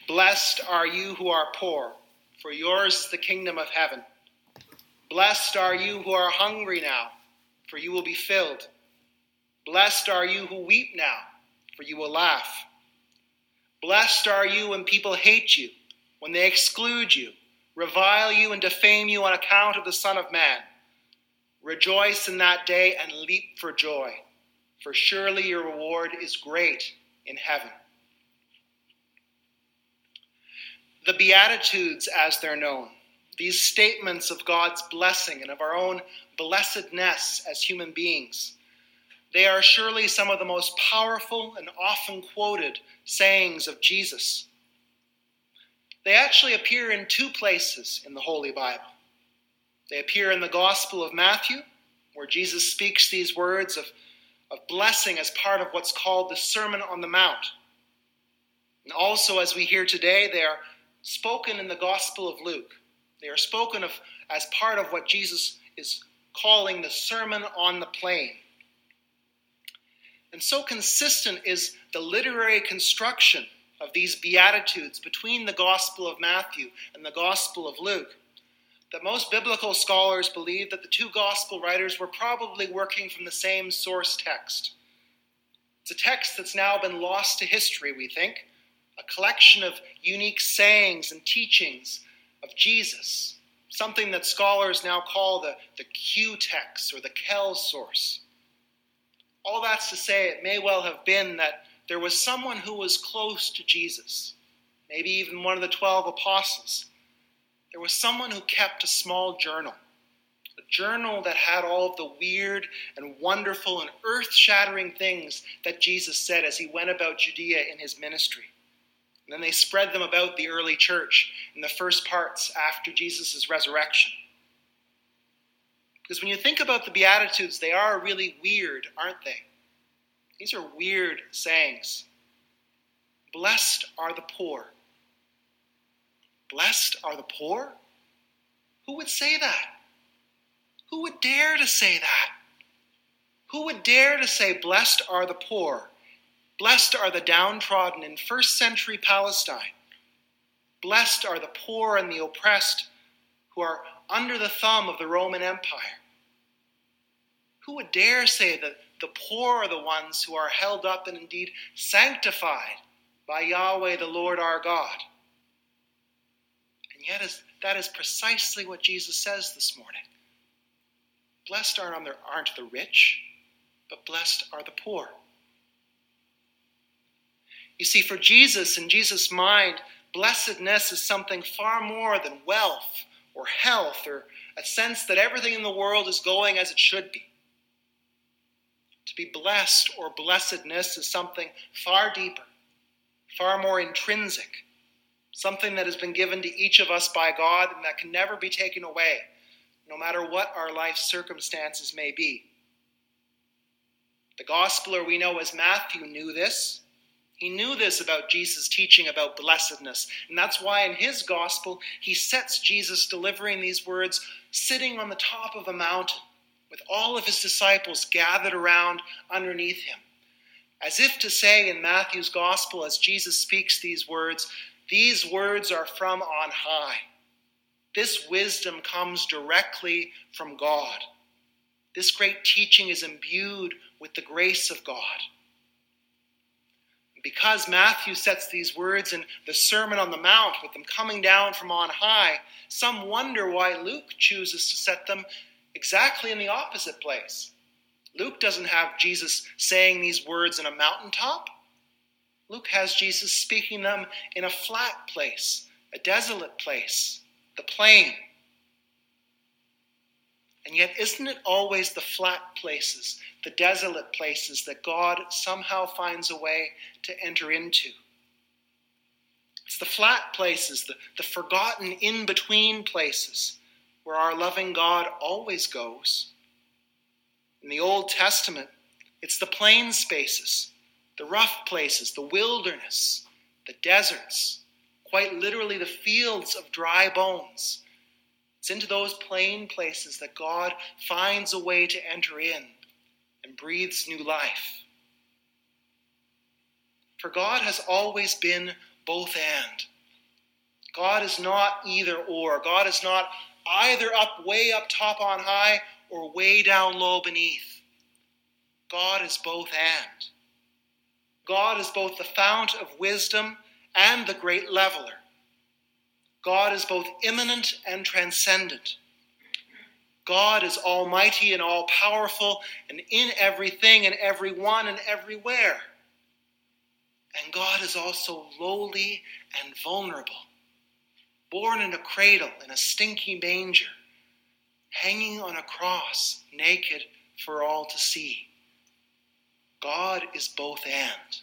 Blessed are you who are poor, for yours is the kingdom of heaven. Blessed are you who are hungry now, for you will be filled. Blessed are you who weep now, for you will laugh. Blessed are you when people hate you, when they exclude you, revile you, and defame you on account of the Son of Man. Rejoice in that day and leap for joy, for surely your reward is great in heaven. The Beatitudes, as they're known, these statements of God's blessing and of our own blessedness as human beings, they are surely some of the most powerful and often quoted sayings of Jesus. They actually appear in two places in the Holy Bible. They appear in the Gospel of Matthew, where Jesus speaks these words of blessing as part of what's called the Sermon on the Mount. And also, as we hear today, they are spoken in the Gospel of Luke. They are spoken of as part of what Jesus is calling the Sermon on the Plain. And so consistent is the literary construction of these Beatitudes between the Gospel of Matthew and the Gospel of Luke that most biblical scholars believe that the two Gospel writers were probably working from the same source text. It's a text that's now been lost to history, we think, a collection of unique sayings and teachings of Jesus, something that scholars now call the Q text or the Kel source. All that's to say, it may well have been that there was someone who was close to Jesus, maybe even one of the 12 apostles. There was someone who kept a small journal, a journal that had all of the weird and wonderful and earth-shattering things that Jesus said as he went about Judea in his ministry. And then they spread them about the early church in the first parts after Jesus' resurrection. Because when you think about the Beatitudes, they are really weird, aren't they? These are weird sayings. Blessed are the poor. Blessed are the poor? Who would say that? Who would dare to say that? Who would dare to say, blessed are the poor? Blessed are the downtrodden in first century Palestine. Blessed are the poor and the oppressed who are under the thumb of the Roman Empire. Who would dare say that the poor are the ones who are held up and indeed sanctified by Yahweh the Lord our God? And yet that is precisely what Jesus says this morning. Blessed aren't the rich, but blessed are the poor. You see, for Jesus, in Jesus' mind, blessedness is something far more than wealth or health or a sense that everything in the world is going as it should be. To be blessed or blessedness is something far deeper, far more intrinsic, something that has been given to each of us by God and that can never be taken away, no matter what our life circumstances may be. The Gospeler we know as Matthew knew this. He knew this about Jesus' teaching about blessedness, and that's why in his gospel he sets Jesus delivering these words sitting on the top of a mountain with all of his disciples gathered around underneath him, as if to say in Matthew's gospel as Jesus speaks these words are from on high. This wisdom comes directly from God. This great teaching is imbued with the grace of God. Because Matthew sets these words in the Sermon on the Mount with them coming down from on high, some wonder why Luke chooses to set them exactly in the opposite place. Luke doesn't have Jesus saying these words in a mountaintop. Luke has Jesus speaking them in a flat place, a desolate place, the plain. And yet, isn't it always the flat places, the desolate places that God somehow finds a way to enter into? It's the flat places, the forgotten in-between places where our loving God always goes. In the Old Testament, it's the plain spaces, the rough places, the wilderness, the deserts, quite literally the fields of dry bones. It's into those plain places that God finds a way to enter in and breathes new life. For God has always been both and. God is not either or. God is not either way up top on high or way down low beneath. God is both and. God is both the fount of wisdom and the great leveler. God is both immanent and transcendent. God is almighty and all-powerful and in everything and everyone and everywhere. And God is also lowly and vulnerable, born in a cradle in a stinky manger, hanging on a cross, naked for all to see. God is both and.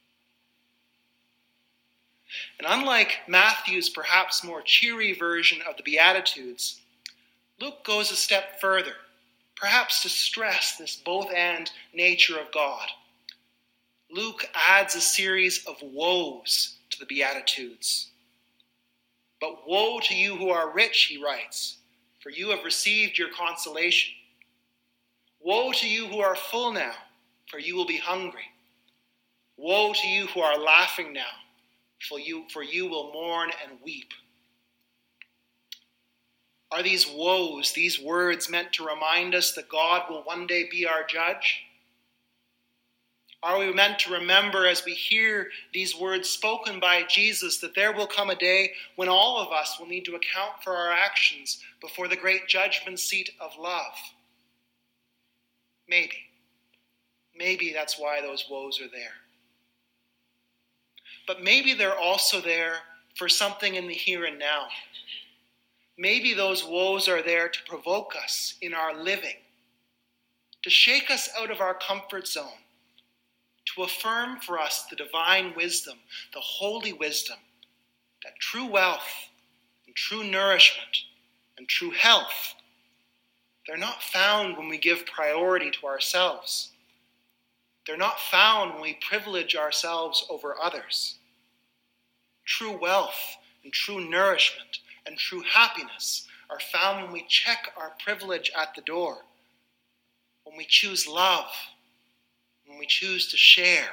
And unlike Matthew's perhaps more cheery version of the Beatitudes, Luke goes a step further, perhaps to stress this both and nature of God. Luke adds a series of woes to the Beatitudes. But woe to you who are rich, he writes, for you have received your consolation. Woe to you who are full now, for you will be hungry. Woe to you who are laughing now, for you will mourn and weep. Are these woes, these words, meant to remind us that God will one day be our judge? Are we meant to remember as we hear these words spoken by Jesus that there will come a day when all of us will need to account for our actions before the great judgment seat of love? Maybe. Maybe that's why those woes are there. But maybe they're also there for something in the here and now. Maybe those woes are there to provoke us in our living, to shake us out of our comfort zone, to affirm for us the divine wisdom, the holy wisdom, that true wealth and true nourishment and true health, they're not found when we give priority to ourselves. They're not found when we privilege ourselves over others. True wealth and true nourishment and true happiness are found when we check our privilege at the door, when we choose love, when we choose to share.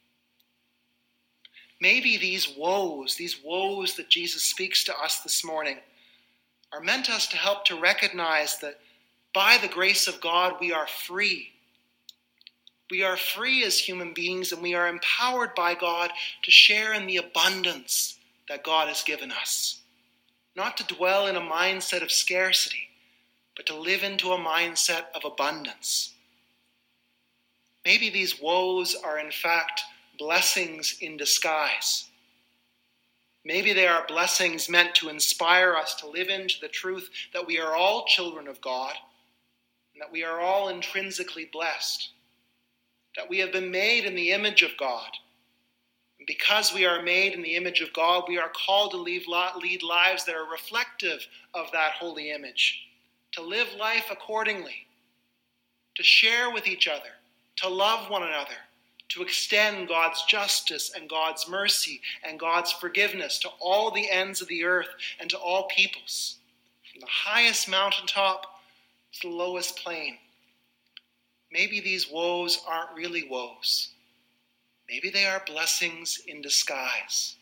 Maybe these woes that Jesus speaks to us this morning, are meant us to help to recognize that by the grace of God we are free. We are free as human beings, and we are empowered by God to share in the abundance that God has given us. Not to dwell in a mindset of scarcity, but to live into a mindset of abundance. Maybe these woes are in fact blessings in disguise. Maybe they are blessings meant to inspire us to live into the truth that we are all children of God, and that we are all intrinsically blessed, that we have been made in the image of God. And because we are made in the image of God, we are called to lead lives that are reflective of that holy image, to live life accordingly, to share with each other, to love one another, to extend God's justice and God's mercy and God's forgiveness to all the ends of the earth and to all peoples, from the highest mountaintop to the lowest plain. Maybe these woes aren't really woes. Maybe they are blessings in disguise.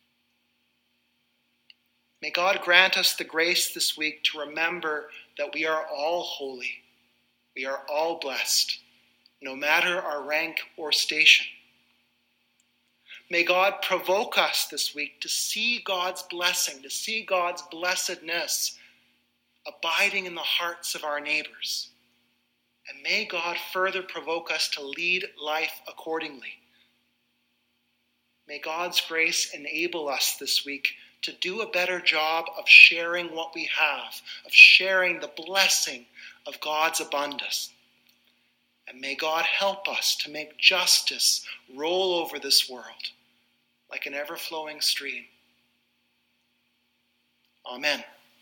May God grant us the grace this week to remember that we are all holy. We are all blessed, no matter our rank or station. May God provoke us this week to see God's blessing, to see God's blessedness abiding in the hearts of our neighbors. And may God further provoke us to lead life accordingly. May God's grace enable us this week to do a better job of sharing what we have, of sharing the blessing of God's abundance. And may God help us to make justice roll over this world like an ever-flowing stream. Amen.